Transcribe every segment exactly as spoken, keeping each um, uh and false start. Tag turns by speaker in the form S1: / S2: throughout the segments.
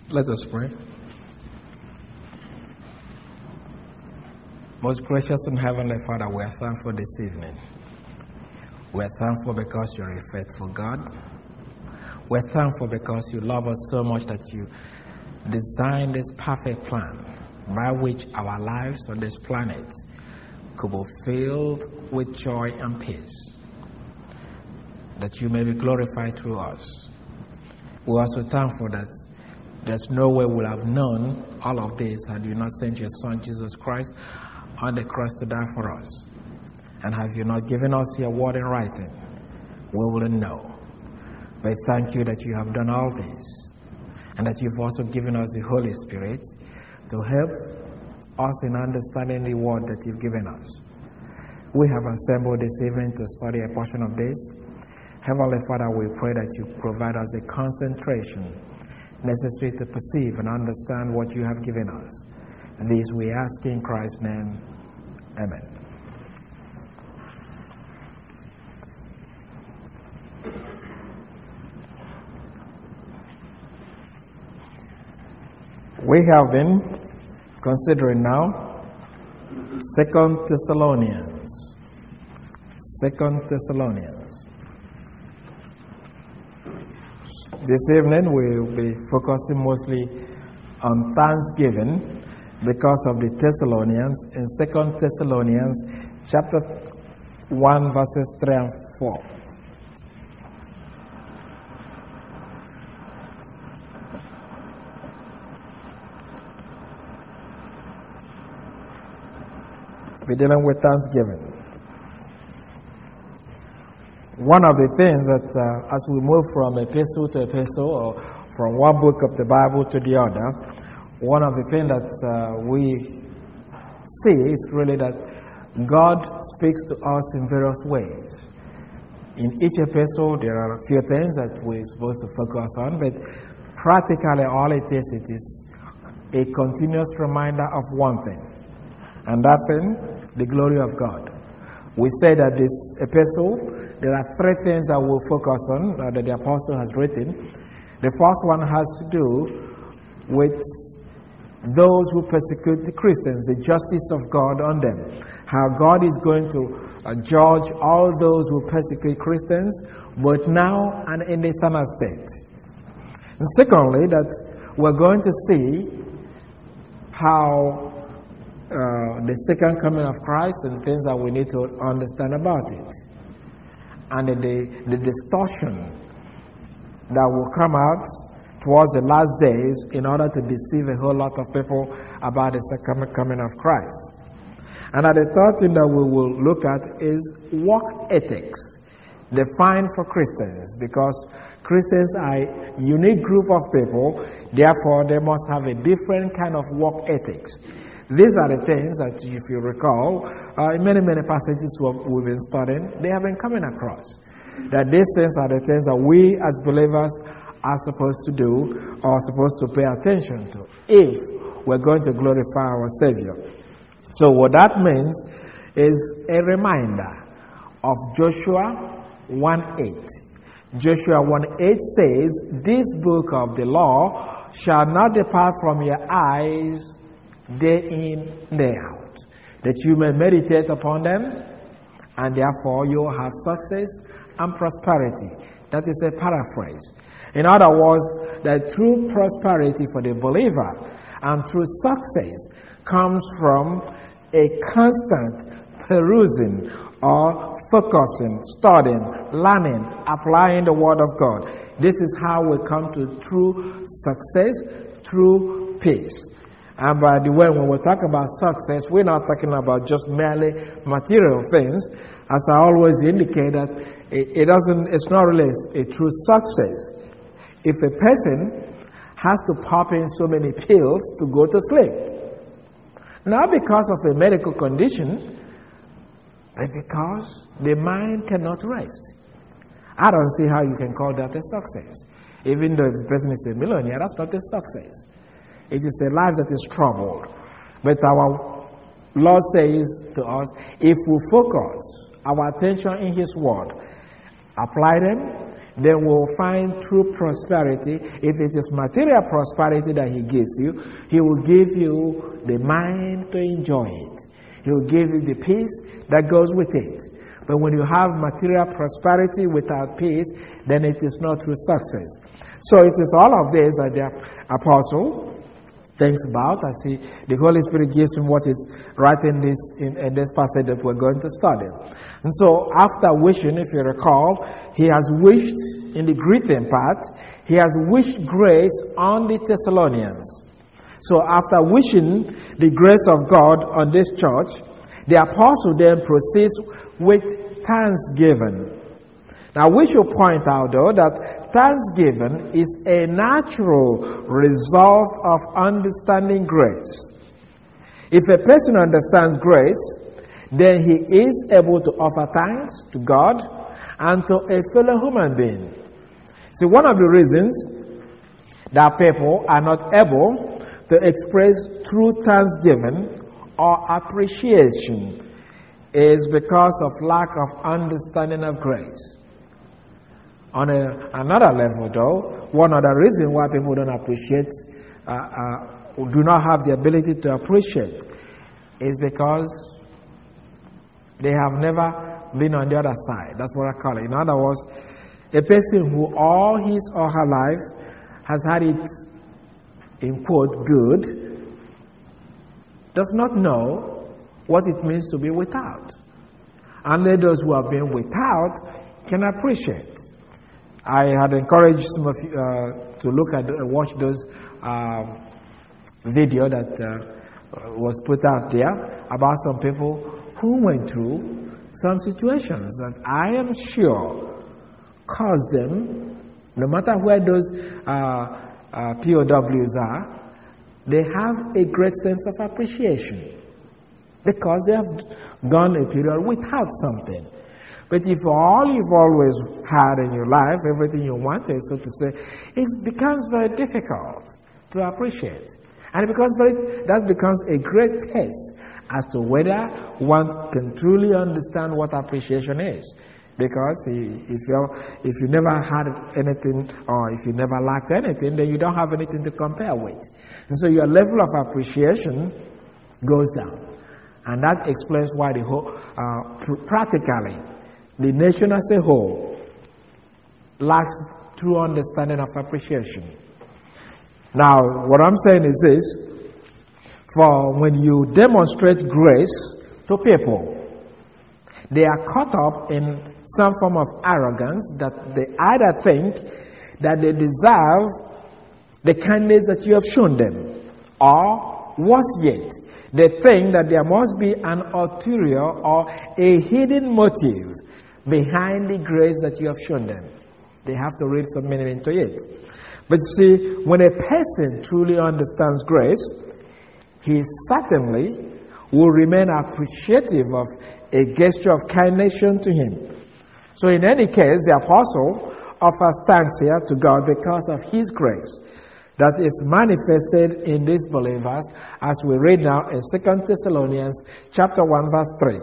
S1: Let us pray. Most gracious and heavenly Father, we are thankful this evening. We are thankful because you're a faithful God. We are thankful because you love us so much that you designed this perfect plan by which our lives on this planet could be filled with joy and peace, that you may be glorified through us. We're also thankful that there's no way we'll have known all of this had you not sent your Son, Jesus Christ, on the cross to die for us. And have you not given us your word in writing, we wouldn't know. But thank you that you have done all this, and that you've also given us the Holy Spirit to help us in understanding the word that you've given us. We have assembled this evening to study a portion of this. Heavenly Father, we pray that you provide us the concentration necessary to perceive and understand what you have given us. This we ask in Christ's name. Amen. We have been considering now Second Thessalonians. Second Thessalonians. This evening we will be focusing mostly on Thanksgiving because of the Thessalonians in Second Thessalonians chapter one verses three and four. We're dealing with Thanksgiving. One of the things that uh, as we move from epistle to epistle, or from one book of the Bible to the other, one of the things that uh, we see is really that God speaks to us in various ways. In each epistle, there are a few things that we're supposed to focus on, but practically all it is, it is a continuous reminder of one thing, and that thing, the glory of God. We say that this epistle, there are three things that we'll focus on uh, that the apostle has written. The first one has to do with those who persecute the Christians, the justice of God on them. How God is going to uh, judge all those who persecute Christians, both now and in the eternal state. And secondly, that we're going to see how Uh, the second coming of Christ and things that we need to understand about it, and the, the distortion that will come out towards the last days in order to deceive a whole lot of people about the second coming of Christ. And the third thing that we will look at is work ethics defined for Christians, because Christians are a unique group of people, therefore they must have a different kind of work ethics. These are the things that, if you recall, uh, in many, many passages we've been studying, they have been coming across. That these things are the things that we as believers are supposed to do, or supposed to pay attention to, if we're going to glorify our Savior. So what that means is a reminder of Joshua one eight. Joshua one eight says, "This book of the law shall not depart from your eyes day in, day out, that you may meditate upon them, and therefore you will have success and prosperity." That is a paraphrase. In other words, that true prosperity for the believer and true success comes from a constant perusing or focusing, studying, learning, applying the Word of God. This is how we come to true success, true peace. And by the way, when we talk about success, we're not talking about just merely material things. As I always indicate, that it, it doesn't, it's not really a true success if a person has to pop in so many pills to go to sleep. Not because of a medical condition, but because the mind cannot rest. I don't see how you can call that a success. Even though the person is a millionaire, that's not a success. It is a life that is troubled. But our Lord says to us, if we focus our attention in His Word, apply them, then we'll find true prosperity. If it is material prosperity that he gives you, he will give you the mind to enjoy it. He will give you the peace that goes with it. But when you have material prosperity without peace, then it is not true success. So it is all of this that the apostle thinks about as he, the Holy Spirit gives him what is right in this, in, in this passage that we're going to study. And so after wishing, if you recall, he has wished in the greeting part, he has wished grace on the Thessalonians. So after wishing the grace of God on this church, the apostle then proceeds with thanksgiving. Now we should point out though that thanksgiving is a natural result of understanding grace. If a person understands grace, then he is able to offer thanks to God and to a fellow human being. See, one of the reasons that people are not able to express true thanksgiving or appreciation is because of lack of understanding of grace. On a, another level, though, one other reason why people don't appreciate, uh, uh, do not have the ability to appreciate, is because they have never been on the other side. That's what I call it. In other words, a person who all his or her life has had it, in quote, good, does not know what it means to be without. Only those who have been without can appreciate. I had encouraged some of you uh, to look at, uh, watch those uh, video that uh, was put out there about some people who went through some situations that I am sure caused them, no matter where those uh, uh, P O Ws are, they have a great sense of appreciation because they have gone a period without something. But if all you've always had in your life, everything you wanted, so to say, it becomes very difficult to appreciate. And it becomes very, that becomes a great test as to whether one can truly understand what appreciation is. Because if you if you never had anything, or if you never lacked anything, then you don't have anything to compare with. And so your level of appreciation goes down. And that explains why the whole, uh, pr- practically, the nation as a whole lacks true understanding of appreciation. Now, what I'm saying is this: for when you demonstrate grace to people, they are caught up in some form of arrogance that they either think that they deserve the kindness that you have shown them, or worse yet, they think that there must be an ulterior or a hidden motive behind the grace that you have shown them. They have to read some meaning into it. But see, when a person truly understands grace, he certainly will remain appreciative of a gesture of kindness shown to him. So in any case, the apostle offers thanks here to God because of his grace that is manifested in these believers, as we read now in Second Thessalonians chapter one, verse three.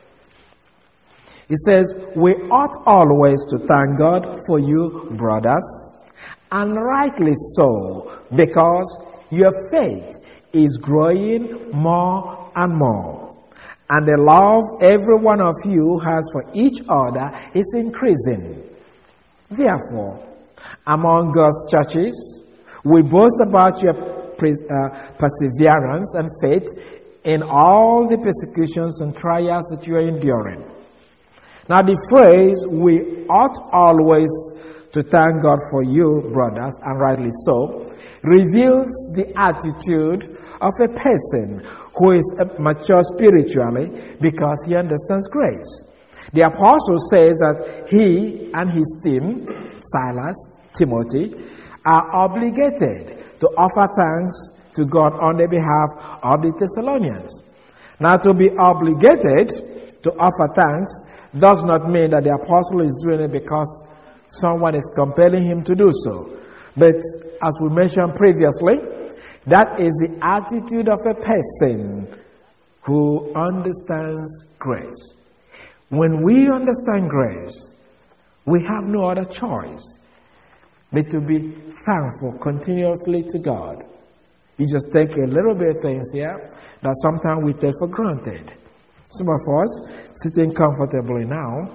S1: It says, "We ought always to thank God for you, brothers, and rightly so, because your faith is growing more and more. And the love every one of you has for each other is increasing. Therefore, among God's churches, we boast about your uh, perseverance and faith in all the persecutions and trials that you are enduring." Now the phrase, "we ought always to thank God for you, brothers, and rightly so," reveals the attitude of a person who is mature spiritually because he understands grace. The apostle says that he and his team, Silas, Timothy, are obligated to offer thanks to God on the behalf of the Thessalonians. Now, to be obligated to offer thanks does not mean that the apostle is doing it because someone is compelling him to do so. But as we mentioned previously, that is the attitude of a person who understands grace. When we understand grace, We have no other choice but to be thankful continuously to God. You just take a little bit of things here that sometimes we take for granted. Some of us sitting comfortably now,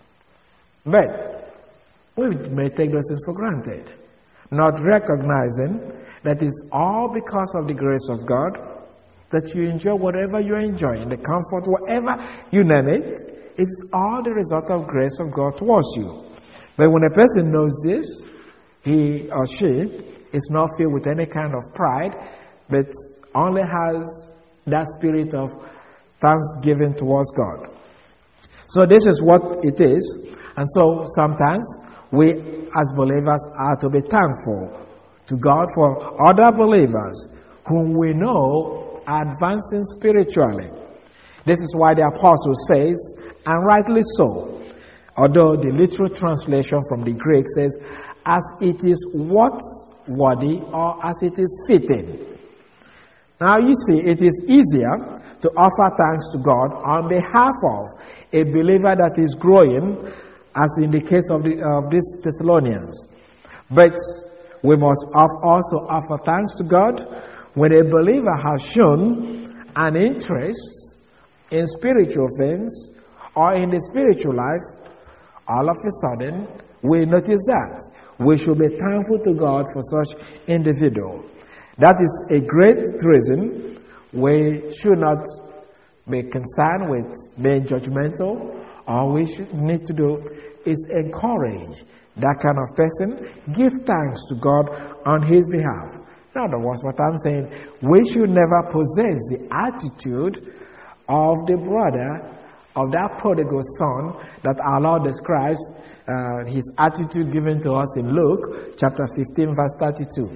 S1: but we may take those things for granted, not recognizing that it's all because of the grace of God that you enjoy whatever you're enjoying, the comfort, whatever you name it. It's all the result of grace of God towards you. But when a person knows this, he or she is not filled with any kind of pride, but only has that spirit of thanksgiving towards God. So this is what it is. And so sometimes we as believers are to be thankful to God for other believers whom we know are advancing spiritually. This is why the apostle says, and rightly so, although the literal translation from the Greek says, as it is worthy or as it is fitting. Now you see, it is easier to offer thanks to God on behalf of a believer that is growing, as in the case of, the, of these Thessalonians. But we must also offer thanks to God when a believer has shown an interest in spiritual things or in the spiritual life. All of a sudden, we notice that. We should be thankful to God for such individual. That is a great reason we should not be concerned with being judgmental. All we should need to do is encourage that kind of person, give thanks to God on his behalf. In other words, what I'm saying, we should never possess the attitude of the brother of that prodigal son that our Lord describes uh, his attitude given to us in Luke chapter fifteen, verse thirty-two.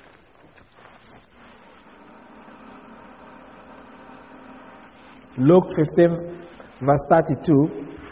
S1: Luke fifteen, verse thirty-two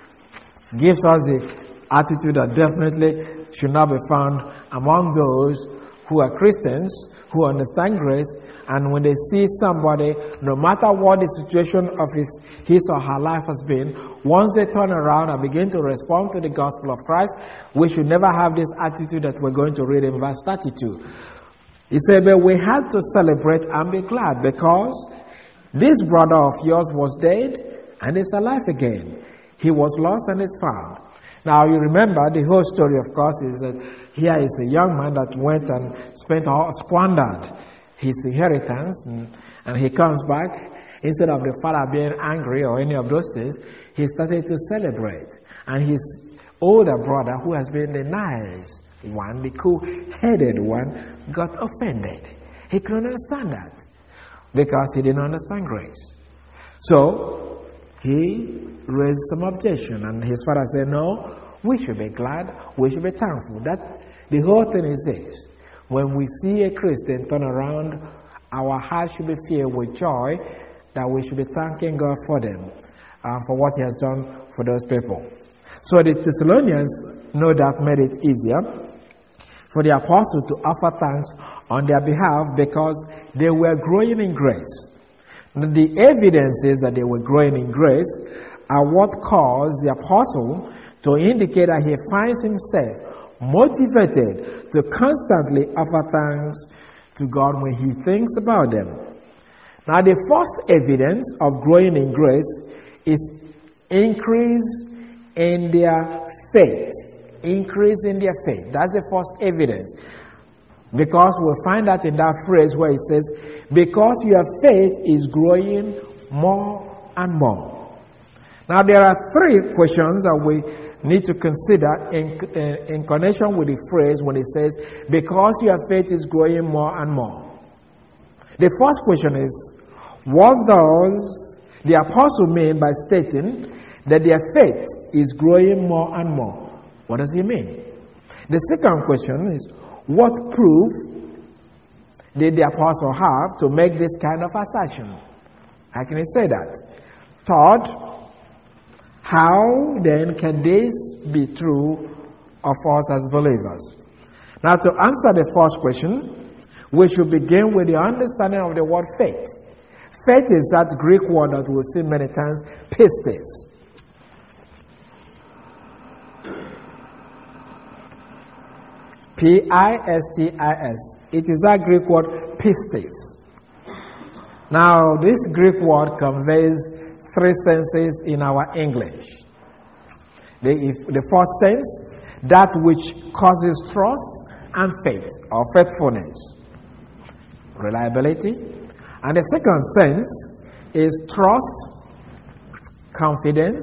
S1: gives us the attitude that definitely should not be found among those who are Christians, who understand grace, and when they see somebody, no matter what the situation of his, his or her life has been, once they turn around and begin to respond to the gospel of Christ, we should never have this attitude that we're going to read in verse thirty-two. He said, but we had to celebrate and be glad because this brother of yours was dead and is alive again. He was lost and is found. Now you remember the whole story, of course, is that here is a young man that went and spent all, squandered his inheritance, and, and he comes back. Instead of the father being angry or any of those things, he started to celebrate. And his older brother, who has been the nice one, the cool-headed one, got offended. He couldn't understand that because he didn't understand grace. So he raised some objection, and his father said, no, we should be glad, we should be thankful. That the whole thing is this: when we see a Christian turn around, our hearts should be filled with joy that we should be thanking God for them, uh, for what he has done for those people. So the Thessalonians, no doubt, made it easier for the apostle to offer thanks on their behalf because they were growing in grace. The evidences that they were growing in grace are what caused the apostle to indicate that he finds himself motivated to constantly offer thanks to God when he thinks about them. Now, the first evidence of growing in grace is increase in their faith. Increase in their faith. That's the first evidence. Because we'll find that in that phrase where it says, because your faith is growing more and more. Now, there are three questions that we need to consider in, in, in connection with the phrase when it says, because your faith is growing more and more. The first question is, what does the apostle mean by stating that their faith is growing more and more? What does he mean? The second question is, what proof did the apostle have to make this kind of assertion? How can he say that? Third, how then can this be true of us as believers? Now, to answer the first question, we should begin with the understanding of the word faith. Faith is that Greek word that we'll see many times, pistis. P I S T I S. It is that Greek word pistis. Now, this Greek word conveys three senses in our English. The, if, the first sense, that which causes trust and faith or faithfulness, reliability. And the second sense is trust, confidence.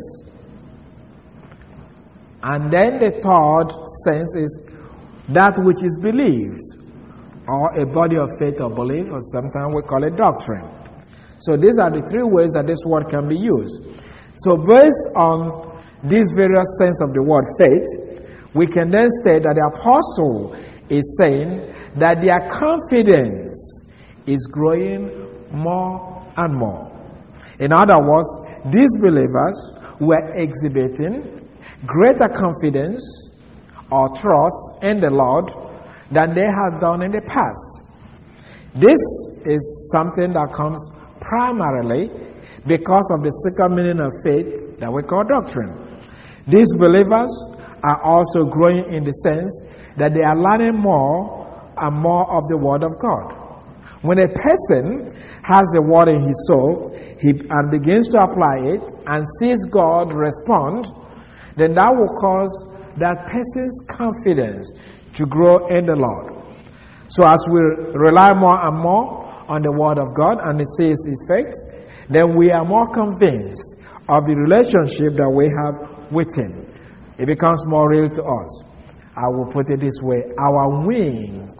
S1: And then the third sense is that which is believed, or a body of faith or belief, or sometimes we call it doctrine. So these are the three ways that this word can be used. So based on these various sense of the word faith, we can then state that the apostle is saying that their confidence is growing more and more. In other words, these believers were exhibiting greater confidence or trust in the Lord than they have done in the past. This is something that comes primarily because of the second meaning of faith that we call doctrine. These believers are also growing in the sense that they are learning more and more of the Word of God. When a person has the Word in his soul he, and begins to apply it and sees God respond, then that will cause that person's confidence to grow in the Lord. So as we rely more and more on the Word of God and it sees its effect, then we are more convinced of the relationship that we have with Him. It becomes more real to us. I will put it this way: our wings,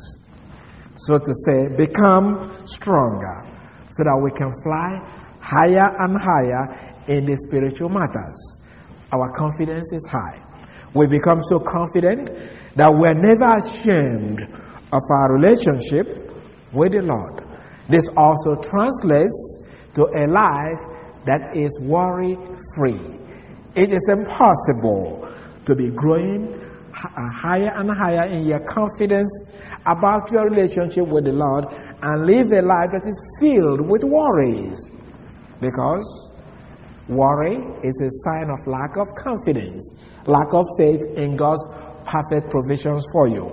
S1: so to say, become stronger so that we can fly higher and higher in the spiritual matters. Our confidence is high. We become so confident that we're never ashamed of our relationship with the Lord. This also translates to a life that is worry-free. It is impossible to be growing higher and higher in your confidence about your relationship with the Lord and live a life that is filled with worries. Because worry is a sign of lack of confidence, lack of faith in God's perfect provisions for you.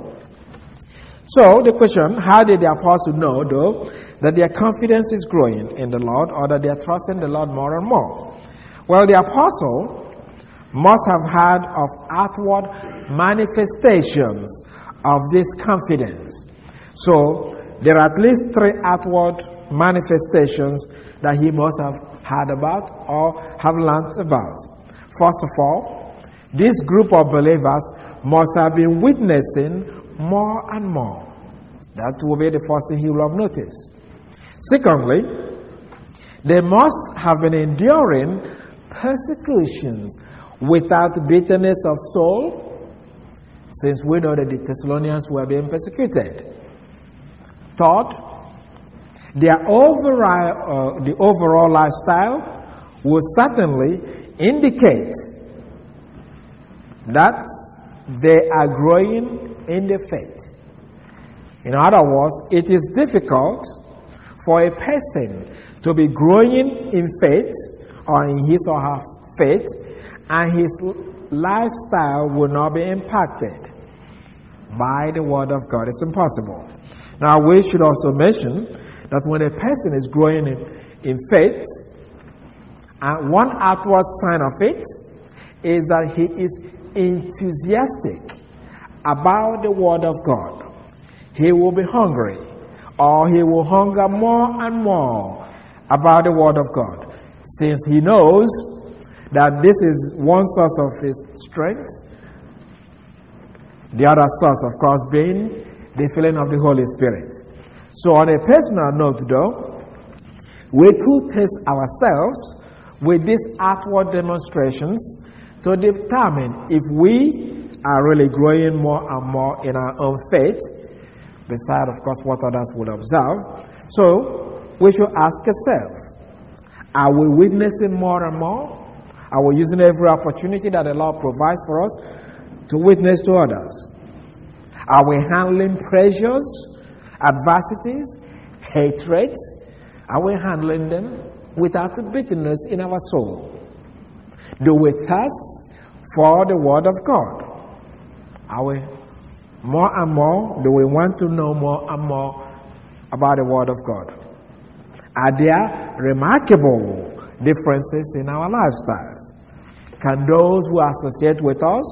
S1: So the question, how did the apostle know, though, that their confidence is growing in the Lord, or that they are trusting the Lord more and more? Well, the apostle must have had of outward manifestations of this confidence. So there are at least three outward manifestations that he must have heard about or have learned about. First of all, this group of believers must have been witnessing more and more. That will be the first thing he will have noticed. Secondly, they must have been enduring persecutions without bitterness of soul, since we know that the Thessalonians were being persecuted. Third, their overall, uh, the overall lifestyle will certainly indicate that they are growing in the faith. In other words, it is difficult for a person to be growing in faith or in his or her faith and his lifestyle will not be impacted by the Word of God. It's impossible. Now, we should also mention that when a person is growing in, in faith, and one outward sign of it is that he is enthusiastic about the Word of God. He will be hungry, or he will hunger more and more about the Word of God, since he knows that this is one source of his strength, the other source, of course, being the filling of the Holy Spirit. So on a personal note, though, we could test ourselves with these outward demonstrations to determine if we are really growing more and more in our own faith, beside, of course, what others would observe. So we should ask ourselves, are we witnessing more and more? Are we using every opportunity that the Lord provides for us to witness to others? Are we handling pressures, adversities, hatred? Are we handling them without bitterness in our soul? Do we thirst for the Word of God? Are we More and more, do we want to know more and more about the Word of God? Are there remarkable differences in our lifestyles? Can those who associate with us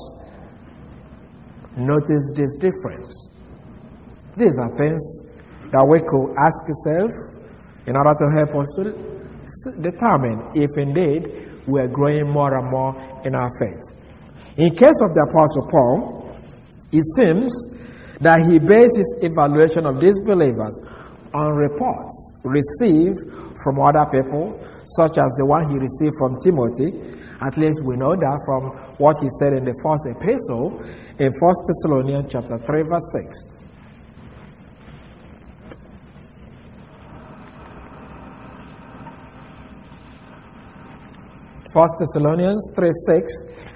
S1: notice this difference? These are things that we could ask ourselves in order to help us to determine if indeed we are growing more and more in our faith. In case of the Apostle Paul, it seems that he based his evaluation of these believers on reports received from other people, such as the one he received from Timothy. At least we know that from what he said in the first epistle in First Thessalonians chapter three, verse six. First Thessalonians three six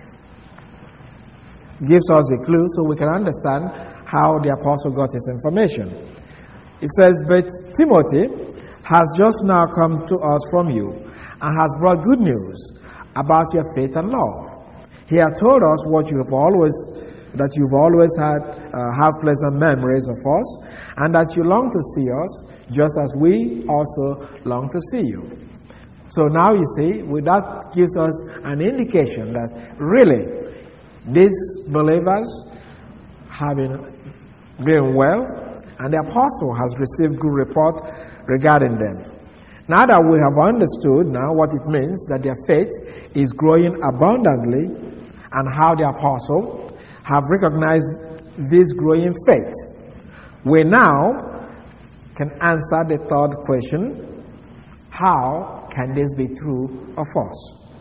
S1: gives us a clue so we can understand how the apostle got his information. It says, "But Timothy has just now come to us from you and has brought good news about your faith and love. He has told us what you have always, that you've always had, uh, have pleasant memories of us, and that you long to see us, just as we also long to see you." So now you see, that gives us an indication that really these believers have been doing well, and the apostle has received good report regarding them. Now that we have understood now what it means that their faith is growing abundantly and how the apostle have recognized this growing faith, we now can answer the third question: how can this be true of us?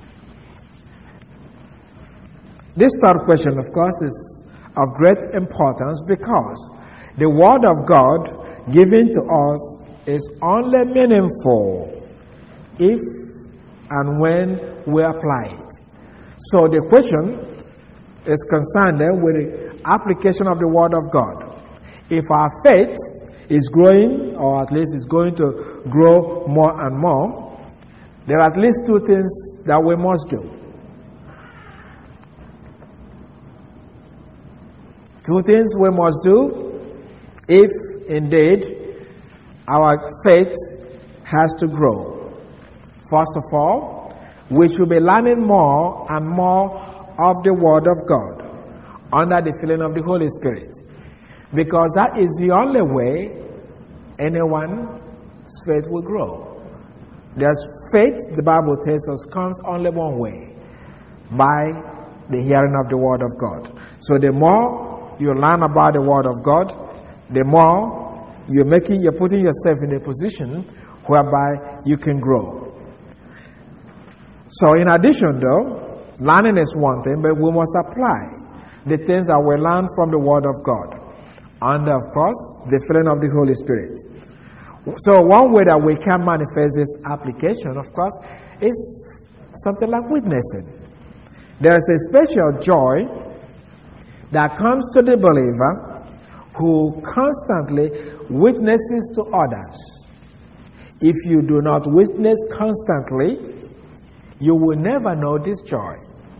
S1: This third question, of course, is of great importance because the Word of God given to us is only meaningful if and when we apply it. So the question is concerned then with the application of the Word of God. If our faith is growing, or at least is going to grow more and more, there are at least two things that we must do. Two things we must do if indeed our faith has to grow. First of all, we should be learning more and more of the Word of God under the filling of the Holy Spirit, because that is the only way anyone's faith will grow. There's faith, the Bible tells us, comes only one way: by the hearing of the Word of God. So the more you learn about the Word of God, the more you're making, you're putting yourself in a position whereby you can grow. So in addition though, learning is one thing, but we must apply the things that we learn from the Word of God under, of course, the filling of the Holy Spirit. So one way that we can manifest this application, of course, is something like witnessing. There is a special joy that comes to the believer who constantly witnesses to others. If you do not witness constantly, you will never know this joy.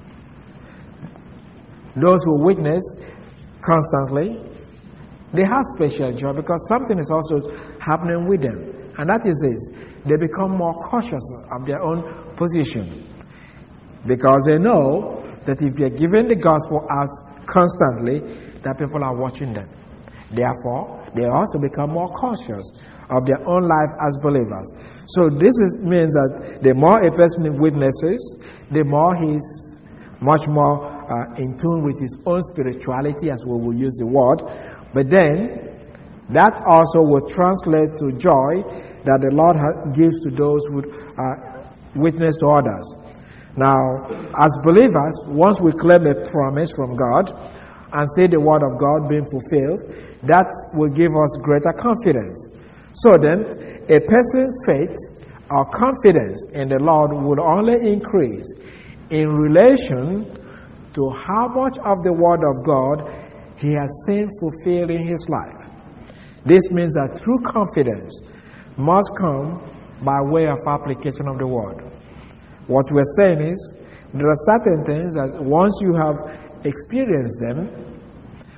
S1: Those who witness constantly, they have special joy because something is also happening with them. And that is this: they become more cautious of their own position, because they know that if they're giving the gospel out constantly, that people are watching them. Therefore, they also become more cautious of their own life as believers. So this is, means that the more a person witnesses, the more he's much more uh, in tune with his own spirituality, as we will use the word. But then, that also will translate to joy that the Lord ha- gives to those who uh, witness to others. Now, as believers, once we claim a promise from God and see the Word of God being fulfilled, that will give us greater confidence. So then, a person's faith or confidence in the Lord will only increase in relation to how much of the Word of God he has seen fulfilled in his life. This means that true confidence must come by way of application of the Word. What we're saying is, there are certain things that once you have experienced them,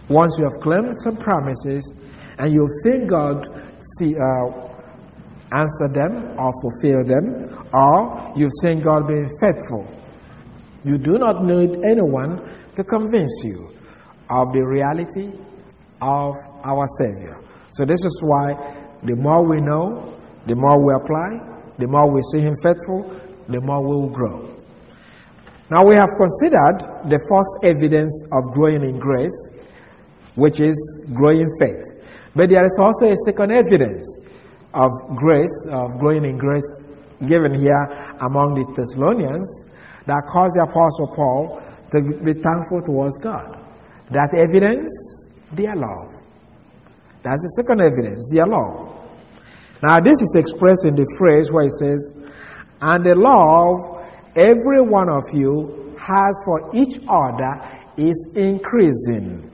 S1: Once you have claimed some promises and you've seen God see, uh, answer them or fulfill them, or you've seen God being faithful, you do not need anyone to convince you of the reality of our Savior. So this is why the more we know, the more we apply, the more we see Him faithful, the more we will grow. Now we have considered the first evidence of growing in grace, which is growing faith. But there is also a second evidence of grace, of growing in grace, given here among the Thessalonians, that caused the Apostle Paul to be thankful towards God. That evidence, their love. That's the second evidence, their love. Now this is expressed in the phrase where it says, and the love every one of you has for each other is increasing.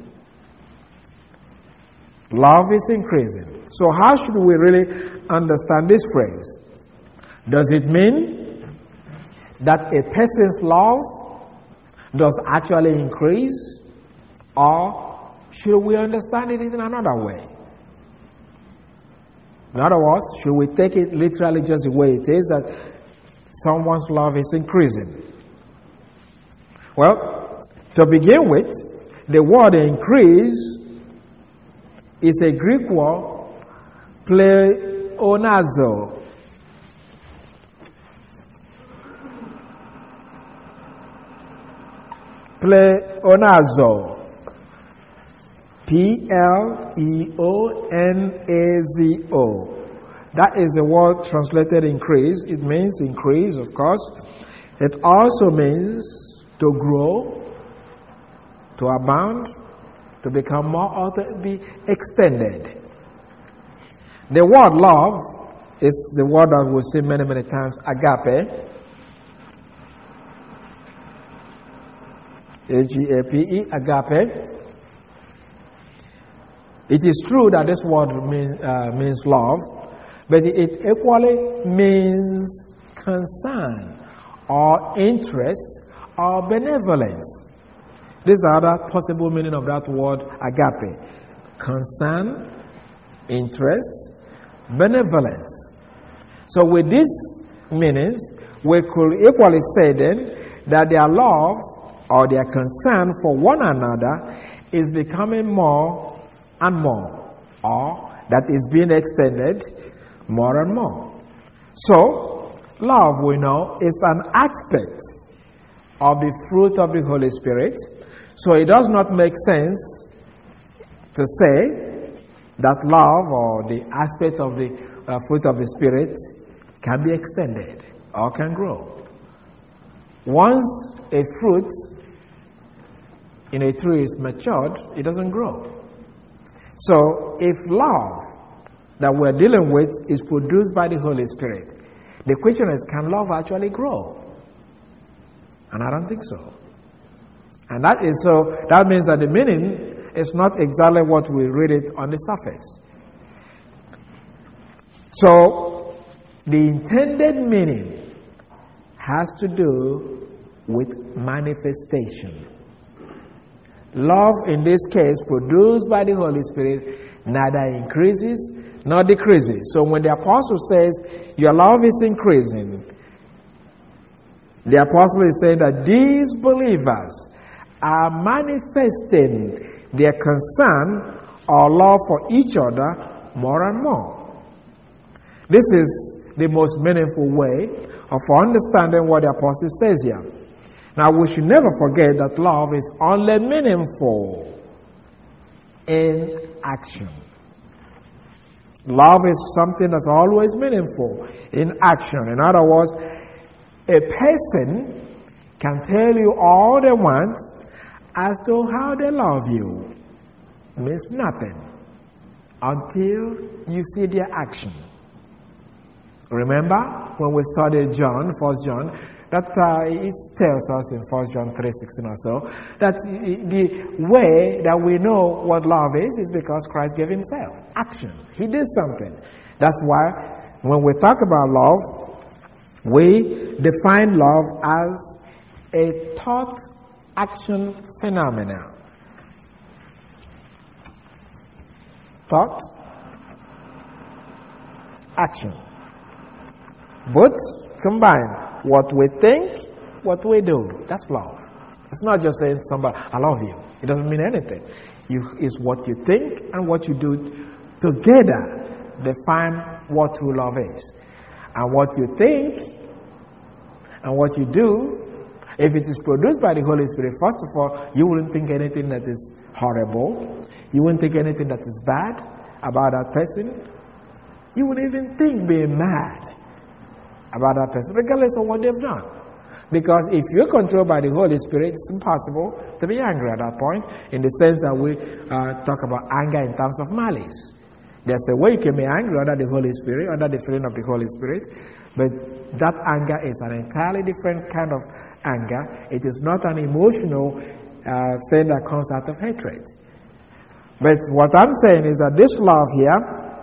S1: Love is increasing. So how should we really understand this phrase? Does it mean that a person's love does actually increase? Or should we understand it in another way? In other words, should we take it literally just the way it is, that someone's love is increasing? Well, to begin with, the word increase is a Greek word, pleonazo. Pleonazo. P L E O N A Z O. That is the word translated increase. It means increase, of course. It also means to grow, to abound, to become more, or to be extended. The word love is the word that we see many, many times, agape. A G A P E, agape. It is true that this word mean, uh, means love, but it equally means concern or interest or benevolence. These are the possible meaning of that word agape. Concern, interest, benevolence. So with these meanings, we could equally say then that their love or their concern for one another is becoming more and more, or that is being extended more and more. So, love, we know, is an aspect of the fruit of the Holy Spirit. So it does not make sense to say that love or the aspect of the uh, fruit of the Spirit can be extended or can grow. Once a fruit in a tree is matured, it doesn't grow. So if love that we're dealing with is produced by the Holy Spirit, the question is, can love actually grow? And I don't think so. And that is so, that means that the meaning is not exactly what we read it on the surface. So, the intended meaning has to do with manifestation. Love, in this case, produced by the Holy Spirit, neither increases nor decreases. So when the apostle says, your love is increasing, the apostle is saying that these believers are manifesting their concern or love for each other more and more. This is the most meaningful way of understanding what the apostle says here. Now, we should never forget that love is only meaningful in action. Love is something that's always meaningful in action. In other words, a person can tell you all they want as to how they love you. It means nothing until you see their action. Remember when we studied John, First John, that uh, it tells us in First John three sixteen or so, that the way that we know what love is, is because Christ gave himself. Action. He did something. That's why when we talk about love, we define love as a thought action phenomenon. thought, action. Both combine what we think, what we do. That's love. It's not just saying to somebody, I love you. It doesn't mean anything. You, it's what you think and what you do together define what true love is. And what you think and what you do, if it is produced by the Holy Spirit, first of all, you wouldn't think anything that is horrible. You wouldn't think anything that is bad about that person. You wouldn't even think being mad about that person, regardless of what they've done. Because if you're controlled by the Holy Spirit, it's impossible to be angry at that point, in the sense that we uh, talk about anger in terms of malice. There's a way you can be angry under the Holy Spirit, under the feeling of the Holy Spirit, but that anger is an entirely different kind of anger. It is not an emotional uh, thing that comes out of hatred. But what I'm saying is that this love here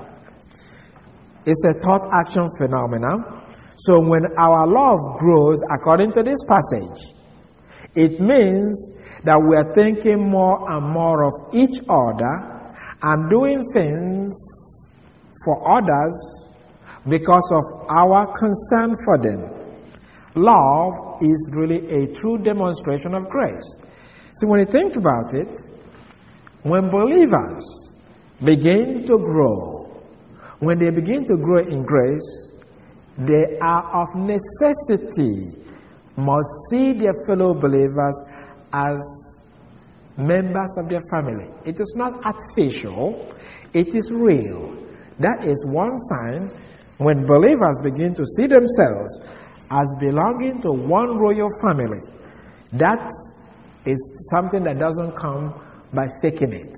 S1: is a thought-action phenomenon. So when our love grows, according to this passage, it means that we are thinking more and more of each other and doing things for others because of our concern for them. Love is really a true demonstration of grace. So when you think about it, when believers begin to grow, when they begin to grow in grace, they are of necessity must see their fellow believers as members of their family. It is not artificial, it is real. That is one sign when believers begin to see themselves as belonging to one royal family. That is something that doesn't come by faking it.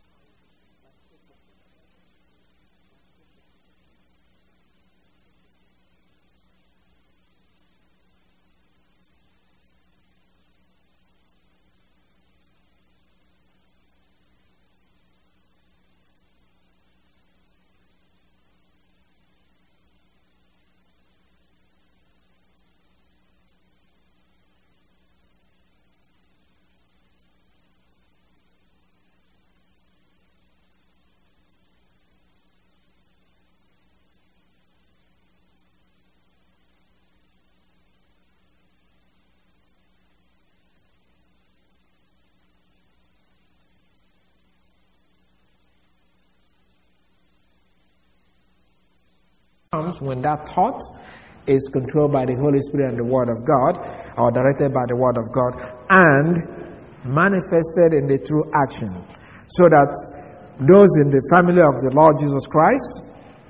S1: When that thought is controlled by the Holy Spirit and the Word of God, or directed by the Word of God, and manifested in the true action, so that those in the family of the Lord Jesus Christ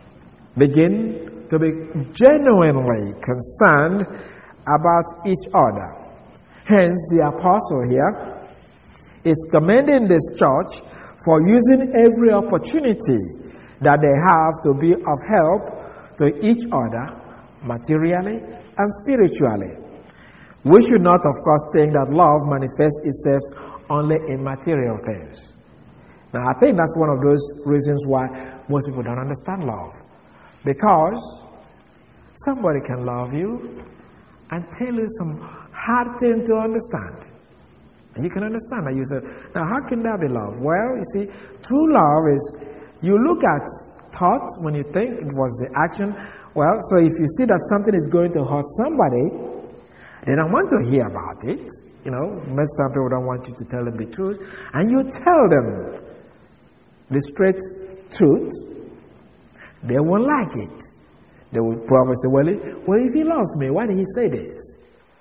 S1: begin to be genuinely concerned about each other. Hence, the apostle here is commending this church for using every opportunity that they have to be of help to each other, materially and spiritually. We should not, of course, think that love manifests itself only in material things. Now, I think that's one of those reasons why most people don't understand love. Because somebody can love you and tell you some hard thing to understand. And you can understand that. You say, now how can that be love? Well, you see, true love is you look at thought when you think it was the action. Well, so if you see that something is going to hurt somebody, they don't want to hear about it. You know, most time people don't want you to tell them the truth. And you tell them the straight truth, they won't like it. They will probably say, well, well, if he loves me, why did he say this?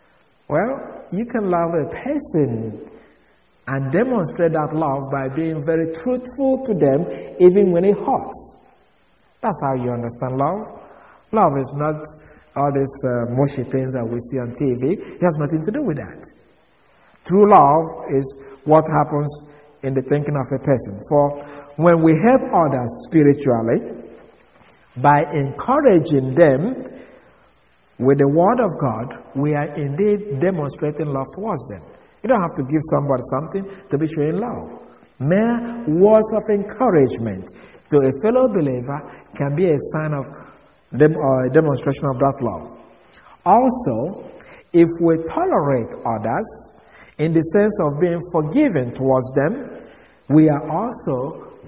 S1: Well, you can love a person and demonstrate that love by being very truthful to them, even when it hurts. That's how you understand love. Love is not all these uh, mushy things that we see on T V. It has nothing to do with that. True love is what happens in the thinking of a person. For when we help others spiritually, by encouraging them with the Word of God, we are indeed demonstrating love towards them. You don't have to give somebody something to be showing love. Mere words of encouragement to a fellow believer can be a sign of dem- or a demonstration of that love. Also, if we tolerate others in the sense of being forgiving towards them, we are also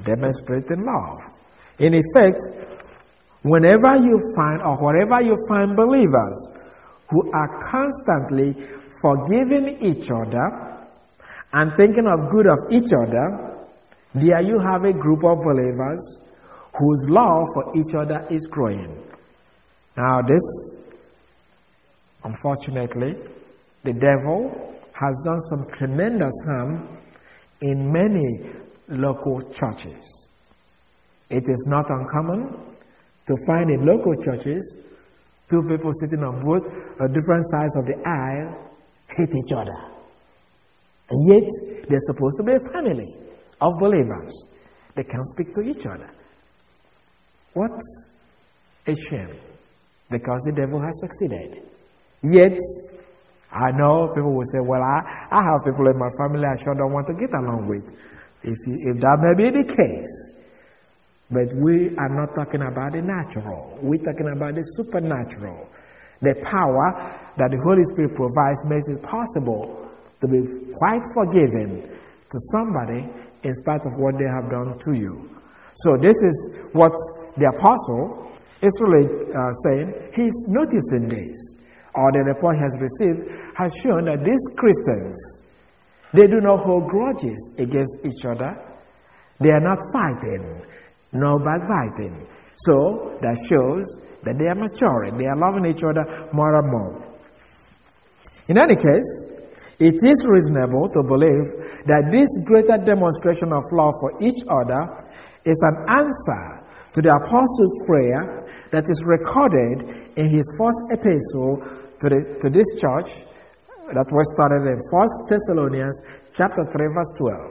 S1: demonstrating love. In effect, whenever you find or wherever you find believers who are constantly forgiving each other and thinking of good of each other, there you have a group of believers whose love for each other is growing. Now this, unfortunately, the devil has done some tremendous harm in many local churches. It is not uncommon to find in local churches two people sitting on both uh, different sides of the aisle hate each other. And yet, they're supposed to be a family of believers. They can speak to each other. What a shame, because the devil has succeeded. Yet, I know people will say, well, I, I have people in my family I sure don't want to get along with. If, you, if that may be the case. But we are not talking about the natural. We're talking about the supernatural. The power that the Holy Spirit provides makes it possible to be quite forgiving to somebody in spite of what they have done to you. So this is what the apostle is really uh, saying. He's noticing this, or the report he has received has shown that these Christians, they do not hold grudges against each other. They are not fighting, no backbiting. So that shows that they are maturing. They are loving each other more and more. In any case, it is reasonable to believe that this greater demonstration of love for each other is an answer to the apostle's prayer that is recorded in his first epistle to, the, to this church that was started in First Thessalonians chapter three verse twelve.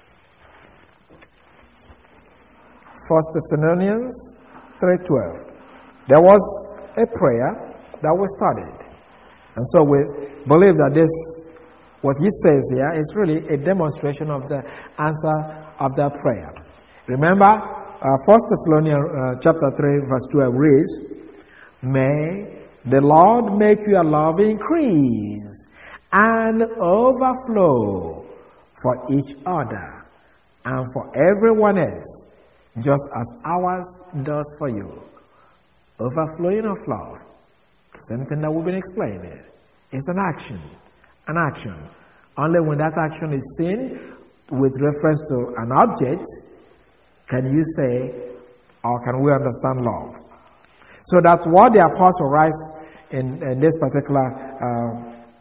S1: First Thessalonians three twelve. There was a prayer that was started. And so we believe that this, what he says here, is really a demonstration of the answer of that prayer. Remember, uh, First Thessalonians uh, chapter three verse twelve reads, "May the Lord make your love increase and overflow for each other and for everyone else, just as ours does for you." Overflowing of love. The same thing that we've been explaining. It's an action. An action. Only when that action is seen with reference to an object can you say, or can we understand love. So that's what the apostle writes in, in this particular uh,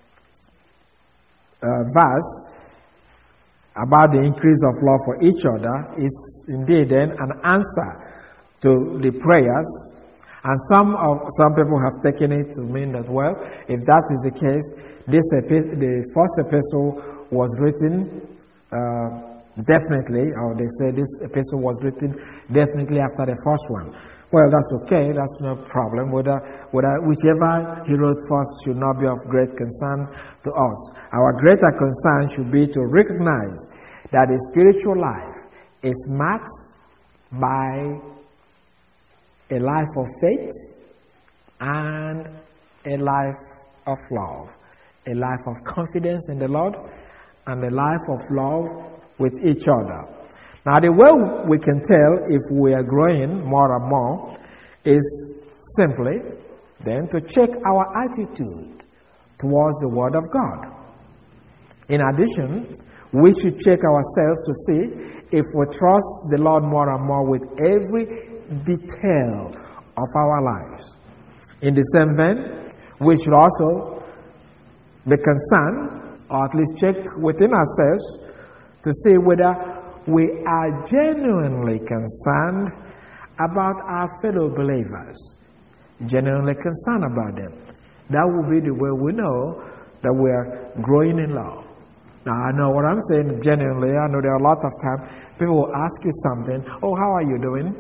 S1: uh, verse about the increase of love for each other is indeed then an answer to the prayers. And some of some people have taken it to mean that, well, if that is the case, this epi- the first epistle was written uh, definitely, or they say this epistle was written definitely after the first one. Well, that's okay. That's no problem. Whether, whether whichever he wrote first should not be of great concern to us. Our greater concern should be to recognize that the spiritual life is marked by a life of faith and a life of love. A life of confidence in the Lord and a life of love with each other. Now, the way we can tell if we are growing more and more is simply then to check our attitude towards the Word of God. In addition, we should check ourselves to see if we trust the Lord more and more with every detail of our lives. In the same vein, we should also be concerned, or at least check within ourselves, to see whether we are genuinely concerned about our fellow believers. Genuinely concerned about them. That will be the way we know that we are growing in love. Now, I know what I'm saying genuinely. I know there are a lot of times people will ask you something. Oh, how are you doing?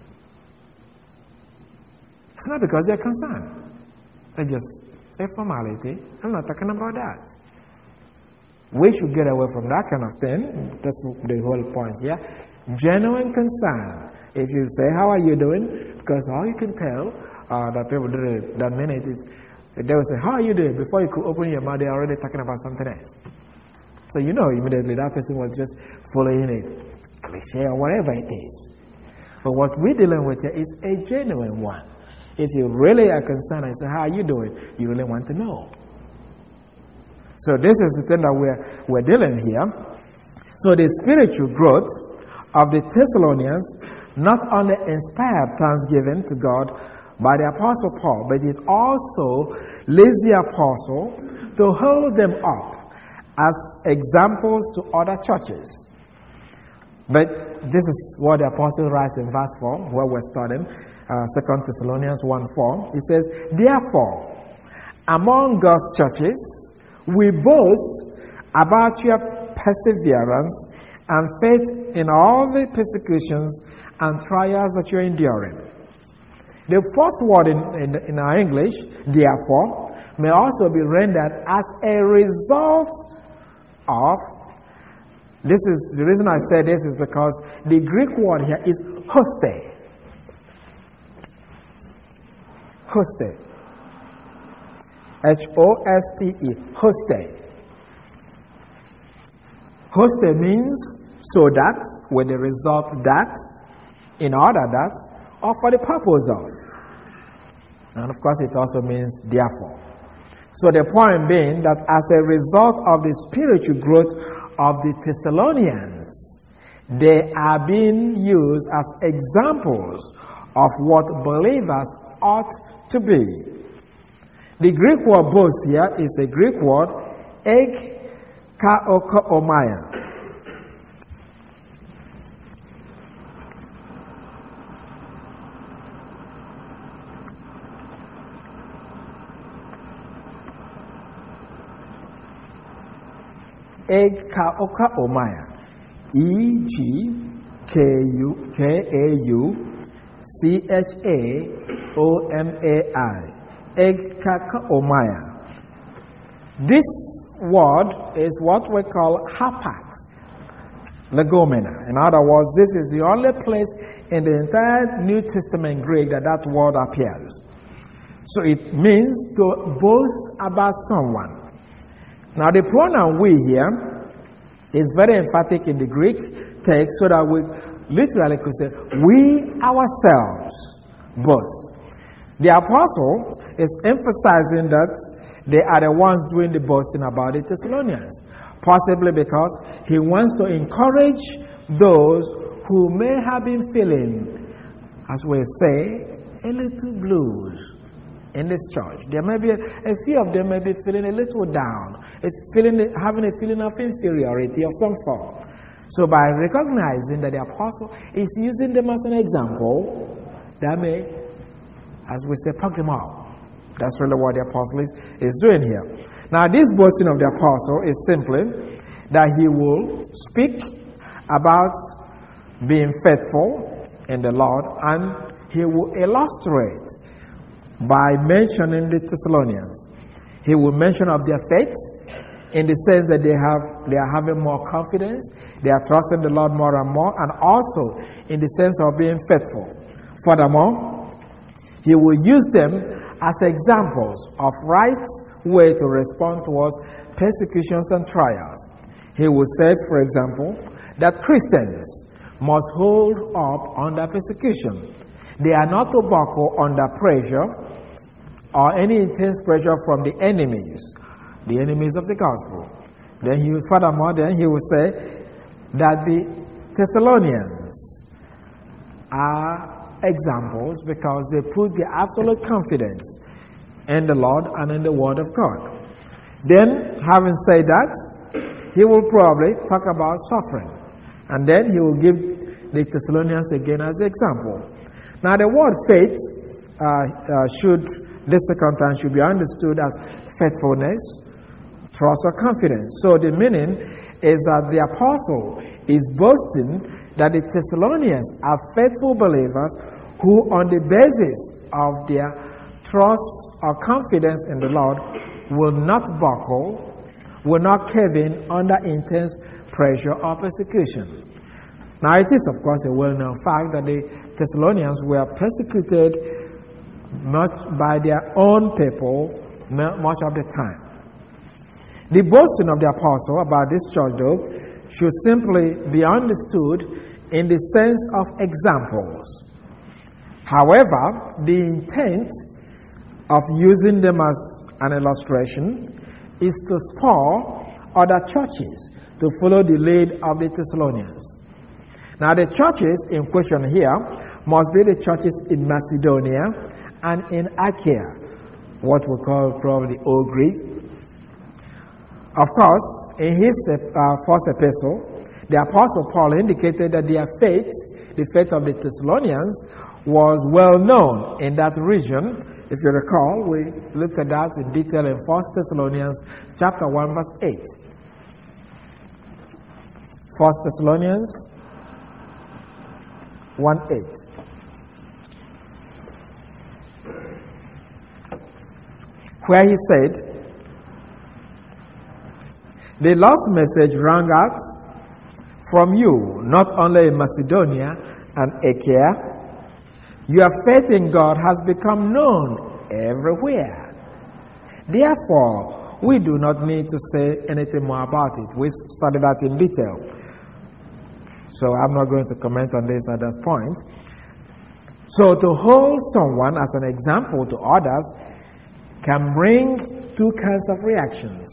S1: It's not because they're concerned. It's just a formality. I'm not talking about that. We should get away from that kind of thing. That's the whole point here. Genuine concern. If you say, how are you doing? Because all you can tell uh, that people do that minute is, they will say, how are you doing? Before you could open your mouth, they're already talking about something else. So you know immediately that person was just following it. cliche or whatever it is. But what we're dealing with here is a genuine one. If you really are concerned and say, how are you doing? You really want to know. So this is the thing that we're, we're dealing here. So the spiritual growth of the Thessalonians not only inspired thanksgiving to God by the Apostle Paul, but it also leads the Apostle to hold them up as examples to other churches. But this is what the Apostle writes in verse four, where we're studying, uh, Second Thessalonians one four. It says, therefore, among God's churches, we boast about your perseverance and faith in all the persecutions and trials that you're enduring. The first word in, in, in our English, therefore, may also be rendered as a result of. This is the reason I say this is because the Greek word here is hoste. Hoste. H O S T E. Hoste. Hoste means so that, with the result that, in order that, or for the purpose of. And of course it also means therefore. So the point being that as a result of the spiritual growth of the Thessalonians, they are being used as examples of what believers ought to be. The Greek word boast here is a Greek word, ek kaokomaya. Ek kaokomaya. E G K U K A U C H A O M A I. Ekakaomaya. This word is what we call hapax legomena. In other words, this is the only place in the entire New Testament Greek that that word appears. So it means to boast about someone. Now the pronoun we here is very emphatic in the Greek text, so that we literally could say, we ourselves boast. The apostle is emphasizing that they are the ones doing the boasting about the Thessalonians, possibly because he wants to encourage those who may have been feeling, as we say, a little blues in this church. There may be a, a few of them may be feeling a little down, a feeling, having a feeling of inferiority of some form. So by recognizing that the apostle is using them as an example, that may, as we say, plug them out. That's really what the apostle is, is doing here. Now, this boasting of the apostle is simply that he will speak about being faithful in the Lord, and he will illustrate by mentioning the Thessalonians. He will mention of their faith in the sense that they have they are having more confidence, they are trusting the Lord more and more, and also in the sense of being faithful. Furthermore, he will use them as examples of right way to respond towards persecutions and trials. He will say, for example, that Christians must hold up under persecution. They are not to buckle under pressure or any intense pressure from the enemies, the enemies of the gospel. Then he, furthermore, then he will say that the Thessalonians are examples because they put the absolute confidence in the Lord and in the Word of God. Then, having said that, he will probably talk about suffering, and then he will give the Thessalonians again as an example. Now, the word faith uh, uh, should, this second time, should be understood as faithfulness, trust, or confidence. So the meaning is that the apostle is boasting that the Thessalonians are faithful believers who, on the basis of their trust or confidence in the Lord, will not buckle, will not cave in under intense pressure or persecution. Now, it is, of course, a well-known fact that the Thessalonians were persecuted much by their own people much of the time. The boasting of the apostle about this church, though, should simply be understood in the sense of examples. However, the intent of using them as an illustration is to spur other churches to follow the lead of the Thessalonians. Now, the churches in question here must be the churches in Macedonia and in Achaia, what we call probably Old Greek. Of course, in his uh, first epistle, the Apostle Paul indicated that their faith, the faith of the Thessalonians, was well known in that region. If you recall, we looked at that in detail in First Thessalonians chapter one, verse eight. First Thessalonians one eight. Where he said, "The last message rang out from you, not only in Macedonia and Achaia. Your faith in God has become known everywhere. Therefore, we do not need to say anything more about it." We studied that in detail, so I'm not going to comment on this at this point. So to hold someone as an example to others can bring two kinds of reactions: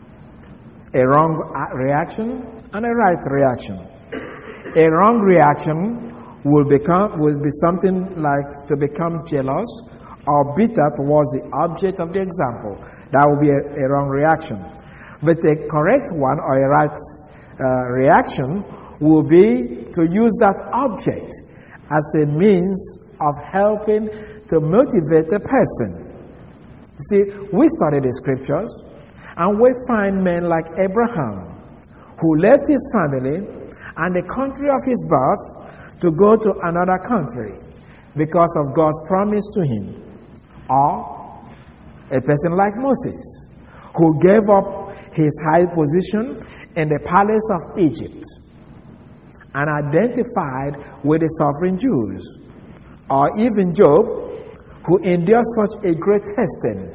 S1: a wrong reaction and a right reaction. A wrong reaction will become will be something like to become jealous or bitter towards the object of the example. That will be a, a wrong reaction. But a correct one, or a right uh, reaction, will be to use that object as a means of helping to motivate the person. You see, we study the scriptures and we find men like Abraham, who left his family and the country of his birth to go to another country because of God's promise to him. Or a person like Moses, who gave up his high position in the palace of Egypt and identified with the suffering Jews. Or even Job, who endured such a great testing,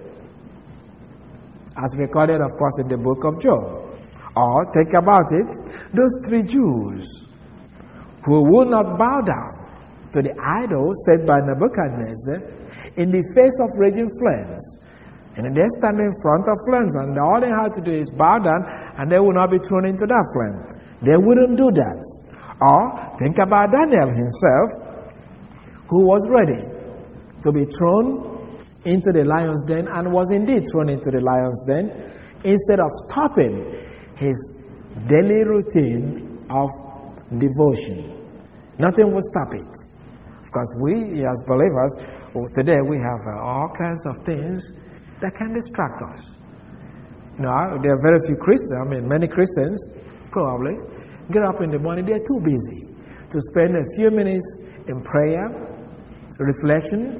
S1: as recorded, of course, in the book of Job. Or, think about it, those three Jews who will not bow down to the idol set by Nebuchadnezzar in the face of raging flames. And they're standing in front of flames, and all they had to do is bow down, and they will not be thrown into that flame. They wouldn't do that. Or, think about Daniel himself, who was ready to be thrown into the lion's den, and was indeed thrown into the lion's den, instead of stopping his daily routine of devotion. Nothing will stop it. Of course, we as believers, well, today we have uh, all kinds of things that can distract us. You know, there are very few Christians, I mean, many Christians probably get up in the morning, they're too busy to spend a few minutes in prayer, reflection.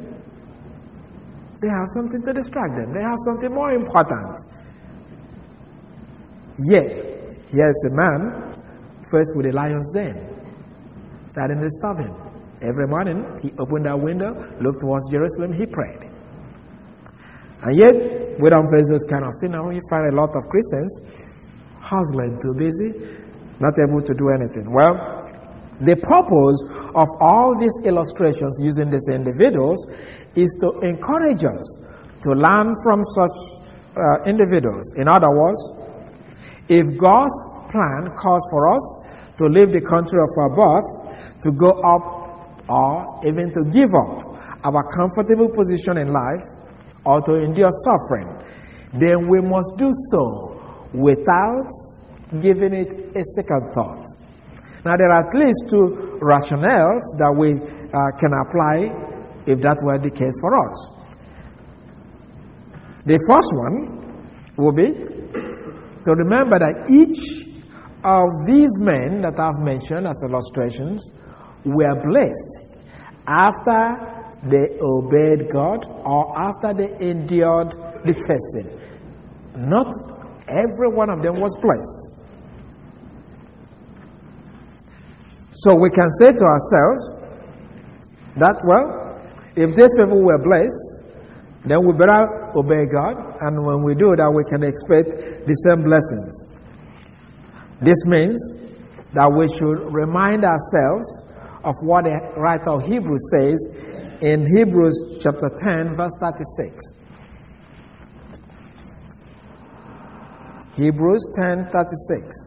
S1: They have something to distract them. They have something more important. Yet, here's a man faced with a lion's den. That didn't stop him. Every morning, he opened that window, looked towards Jerusalem, he prayed. And yet, we don't face those kind of things. Now, you find a lot of Christians hustling, too busy, not able to do anything. Well, the purpose of all these illustrations using these individuals is to encourage us to learn from such uh, individuals. In other words, if God's plan calls for us to leave the country of our birth, to go up, or even to give up our comfortable position in life, or to endure suffering, then we must do so without giving it a second thought. Now, there are at least two rationales that we uh, can apply if that were the case for us. The first one will be to remember that each of these men that I've mentioned as illustrations were blessed after they obeyed God or after they endured the testing. Not every one of them was blessed. So we can say to ourselves that, well, if these people were blessed, then we better obey God, and when we do that, we can expect the same blessings. This means that we should remind ourselves of what the writer of Hebrews says in Hebrews chapter ten, verse thirty-six. Hebrews ten, thirty-six.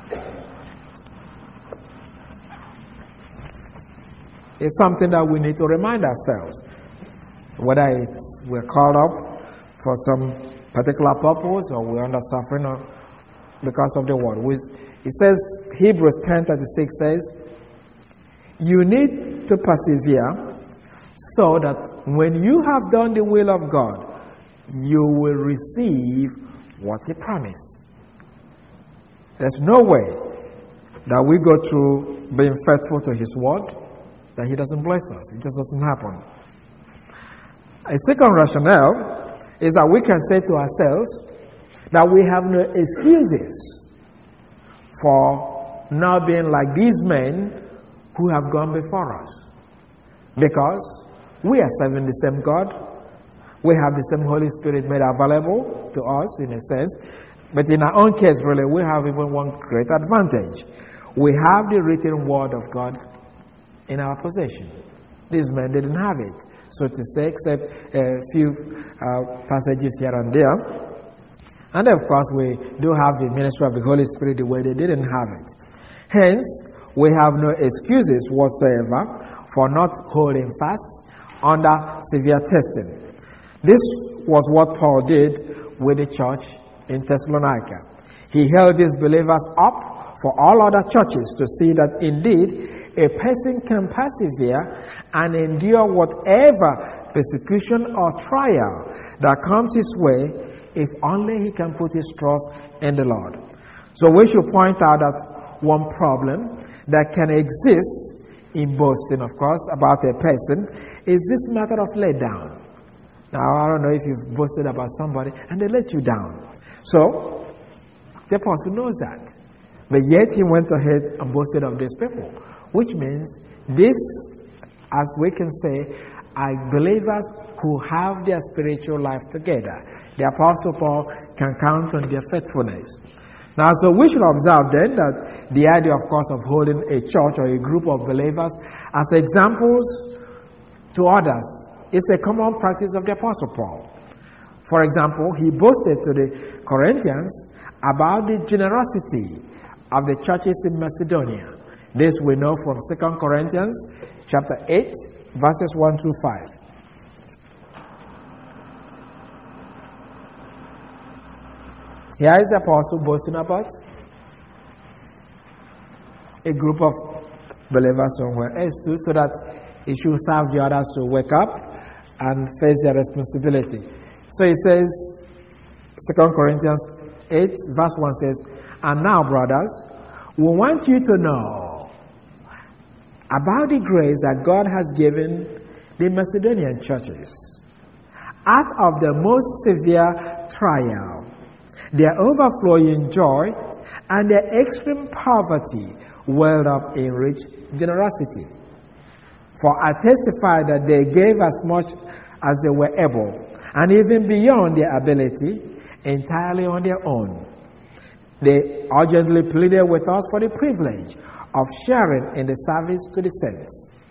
S1: It's something that we need to remind ourselves, whether it's we're called up for some particular purpose or we're under suffering or because of the word. It says, Hebrews ten thirty-six says, you need to persevere so that when you have done the will of God, you will receive what He promised. There's no way that we go through being faithful to His word that He doesn't bless us. It just doesn't happen. A second rationale is that we can say to ourselves that we have no excuses for not being like these men who have gone before us. Because we are serving the same God. We have the same Holy Spirit made available to us in a sense. But in our own case, really, we have even one great advantage. We have the written word of God in our possession. These men didn't have it, so to say, except a few uh, passages here and there. And of course, we do have the ministry of the Holy Spirit the way they didn't have it. Hence, we have no excuses whatsoever for not holding fast under severe testing. This was what Paul did with the church in Thessalonica. He held these believers up for all other churches to see that indeed a person can persevere and endure whatever persecution or trial that comes his way if only he can put his trust in the Lord. So we should point out that one problem that can exist in boasting, of course, about a person is this matter of let down. Now, I don't know if you've boasted about somebody and they let you down. So, the apostle knows that. But yet he went ahead and boasted of these people, which means this, as we can say, are believers who have their spiritual life together. The Apostle Paul can count on their faithfulness. Now, so we should observe then that the idea, of course, of holding a church or a group of believers as examples to others is a common practice of the Apostle Paul. For example, he boasted to the Corinthians about the generosity of the churches in Macedonia. This we know from Second Corinthians chapter eight, verses one through five. Here is the apostle boasting about a group of believers somewhere else too, so that he should serve the others to wake up and face their responsibility. So he says, Second Corinthians eight, verse one says, and now, brothers, we want you to know about the grace that God has given the Macedonian churches. Out of the most severe trial, their overflowing joy and their extreme poverty welled up in rich generosity. For I testify that they gave as much as they were able, and even beyond their ability, entirely on their own. They urgently pleaded with us for the privilege of sharing in the service to the saints.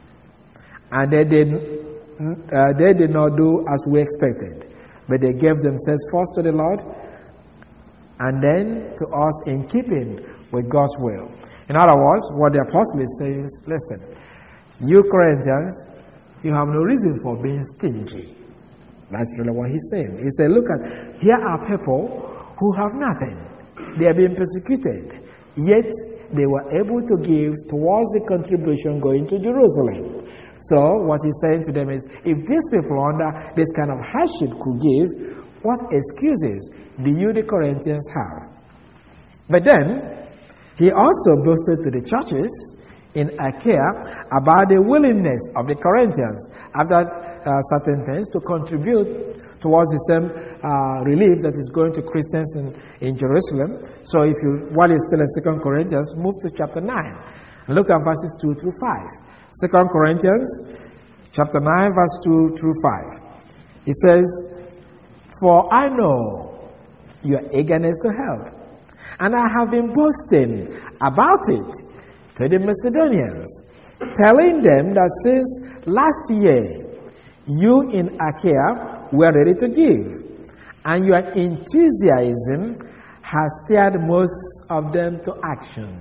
S1: And they did, uh, they did not do as we expected, but they gave themselves first to the Lord and then to us in keeping with God's will. In other words, what the apostle is saying is, listen, you Corinthians, you have no reason for being stingy. That's really what he's saying. He said, look at, here are people who have nothing. They are being persecuted, yet they were able to give towards the contribution going to Jerusalem. So what he's saying to them is, if these people under this kind of hardship could give, what excuses do you, the Corinthians, have? But then, he also boasted to the churches in Achaia about the willingness of the Corinthians after uh, certain things to contribute towards the same uh, relief that is going to Christians in, in Jerusalem. So if you, while you're still in Second Corinthians, move to chapter nine and look at verses two through five. Second Corinthians chapter nine, verse two through five. It says, for I know your eagerness to help, And I have been boasting about it to the Macedonians, telling them that since last year you in Achaia were ready to give, and your enthusiasm has stirred most of them to action.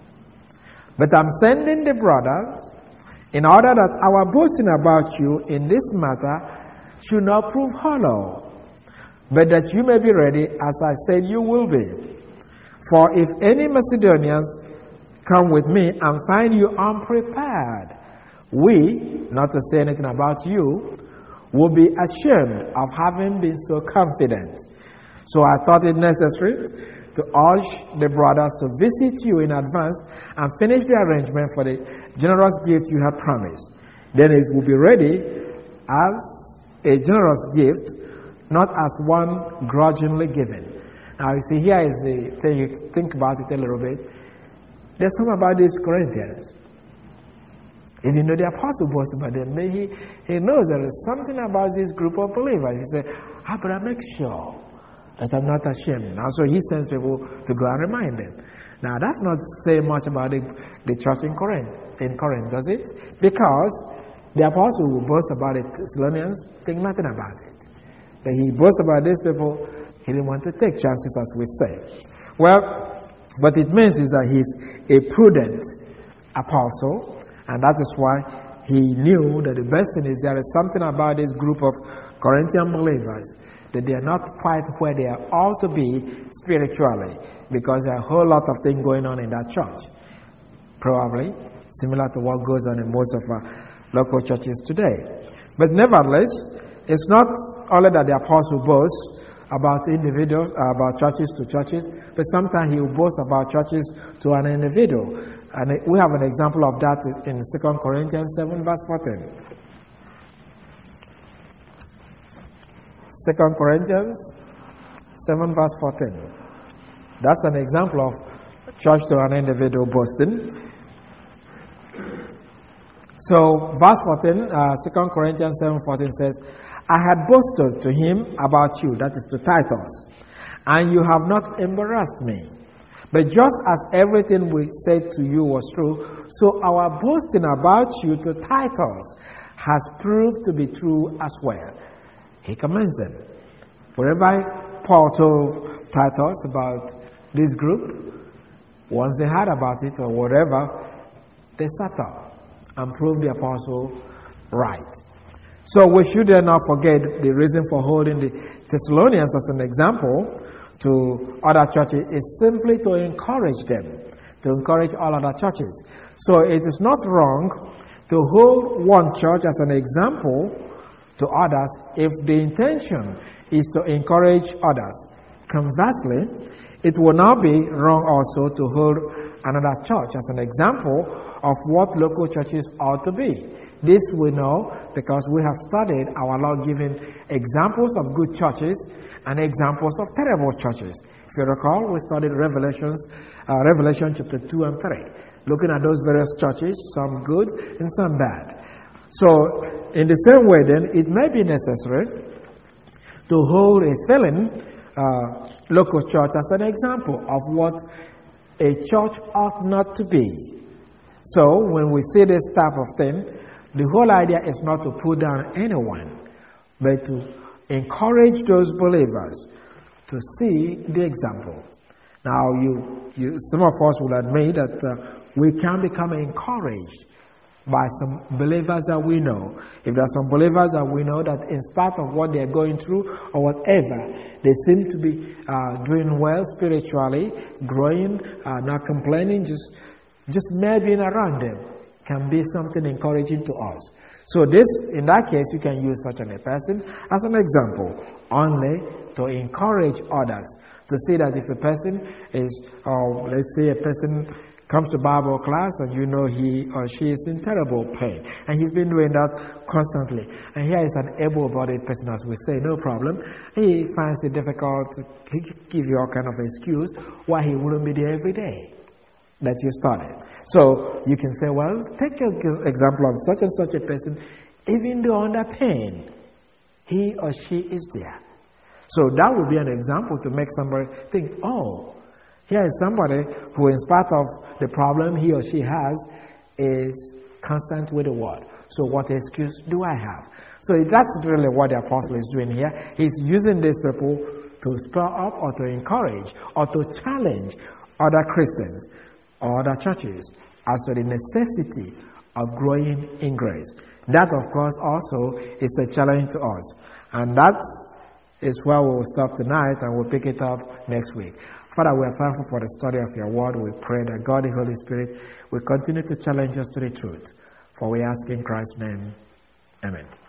S1: But I'm sending the brothers in order that our boasting about you in this matter should not prove hollow, but that you may be ready as I said you will be. For if any Macedonians come with me and find you unprepared, we, not to say anything about you, will be ashamed of having been so confident. So I thought it necessary to urge the brothers to visit you in advance and finish the arrangement for the generous gift you had promised. Then it will be ready as a generous gift, not as one grudgingly given. Now you see, here is the thing, you think about it a little bit. There's something about these Corinthians. Even though the apostle boasts about them, he, he knows there is something about this group of believers. He said, I better make sure that I'm not ashamed. Now, so he sends people to go and remind them. Now, that's not saying much about the, the church in Corinth, in Corinth, does it? Because the apostle who boasts about the Thessalonians think nothing about it. But he boasts about these people, he didn't want to take chances, as we say. Well, what it means is that he's a prudent apostle, and that is why he knew that the best thing is there is something about this group of Corinthian believers that they are not quite where they are all to be spiritually, because there are a whole lot of things going on in that church. Probably similar to what goes on in most of our local churches today. But nevertheless, it's not only that the apostle boasts about individuals, uh, about churches to churches, but sometimes he will boast about churches to an individual. And we have an example of that in Second Corinthians seven, verse fourteen. Second Corinthians seven, verse fourteen. That's an example of church to an individual boasting. So, verse fourteen, uh, Second Corinthians seven, fourteen says, I had boasted to him about you, that is to Titus, and you have not embarrassed me. But just as everything we said to you was true, so our boasting about you to Titus has proved to be true as well. He commends them. Wherever Paul told Titus about this group, once they heard about it or whatever, they sat up and proved the apostle right. So we should not forget the reason for holding the Thessalonians as an example to other churches is simply to encourage them, to encourage all other churches. So it is not wrong to hold one church as an example to others if the intention is to encourage others. Conversely, it will not be wrong also to hold another church as an example of what local churches ought to be. This we know because we have studied our Lord giving examples of good churches and examples of terrible churches. If you recall, we studied Revelations, uh, Revelation chapter two and three, looking at those various churches, some good and some bad. So, in the same way then, it may be necessary to hold a failing uh, local church as an example of what a church ought not to be. So, when we see this type of thing, the whole idea is not to put down anyone, but to encourage those believers to see the example. Now, you, you some of us will admit that uh, we can become encouraged by some believers that we know. If there are some believers that we know that in spite of what they're going through or whatever, they seem to be uh, doing well spiritually, growing, uh, not complaining, just, just mere being around them can be something encouraging to us. So this, in that case, you can use such a person as an example, only to encourage others, to see that if a person is, or uh, let's say a person comes to Bible class and you know he or she is in terrible pain, and he's been doing that constantly, and here is an able-bodied person, as we say, no problem, he finds it difficult to give you all kind of excuse why he wouldn't be there every day that you started. So you can say, well, take an example of such and such a person, even though under pain, he or she is there. So that would be an example to make somebody think, oh, Here is somebody who, in spite of the problem he or she has, is constant with the word. So what excuse do I have? So that's really what the apostle is doing here. He's using these people to spur up or to encourage or to challenge other Christians or other churches as to the necessity of growing in grace. That, of course, also is a challenge to us. And that is where we will stop tonight, and we'll pick it up next week. Father, we are thankful for the study of your word. We pray that God, the Holy Spirit, will continue to challenge us to the truth. For we ask in Christ's name. Amen.